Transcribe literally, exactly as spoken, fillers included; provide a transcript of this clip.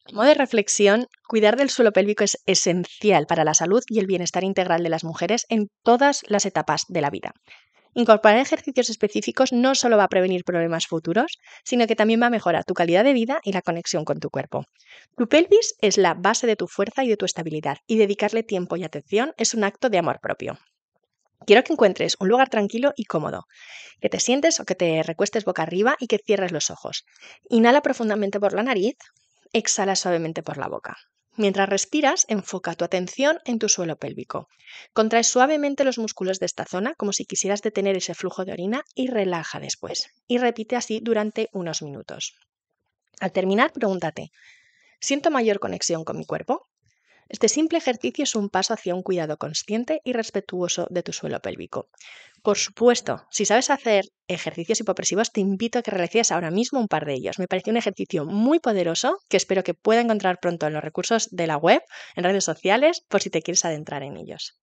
Modo de reflexión, cuidar del suelo pélvico es esencial para la salud y el bienestar integral de las mujeres en todas las etapas de la vida. Incorporar ejercicios específicos no solo va a prevenir problemas futuros, sino que también va a mejorar tu calidad de vida y la conexión con tu cuerpo. Tu pelvis es la base de tu fuerza y de tu estabilidad, y dedicarle tiempo y atención es un acto de amor propio. Quiero que encuentres un lugar tranquilo y cómodo, que te sientes o que te recuestes boca arriba y que cierres los ojos. Inhala profundamente por la nariz, exhala suavemente por la boca. Mientras respiras, enfoca tu atención en tu suelo pélvico. Contrae suavemente los músculos de esta zona como si quisieras detener ese flujo de orina y relaja después. Y repite así durante unos minutos. Al terminar, pregúntate, ¿siento mayor conexión con mi cuerpo? Este simple ejercicio es un paso hacia un cuidado consciente y respetuoso de tu suelo pélvico. Por supuesto, si sabes hacer ejercicios hipopresivos, te invito a que realices ahora mismo un par de ellos. Me parece un ejercicio muy poderoso que espero que pueda encontrar pronto en los recursos de la web, en redes sociales, por si te quieres adentrar en ellos.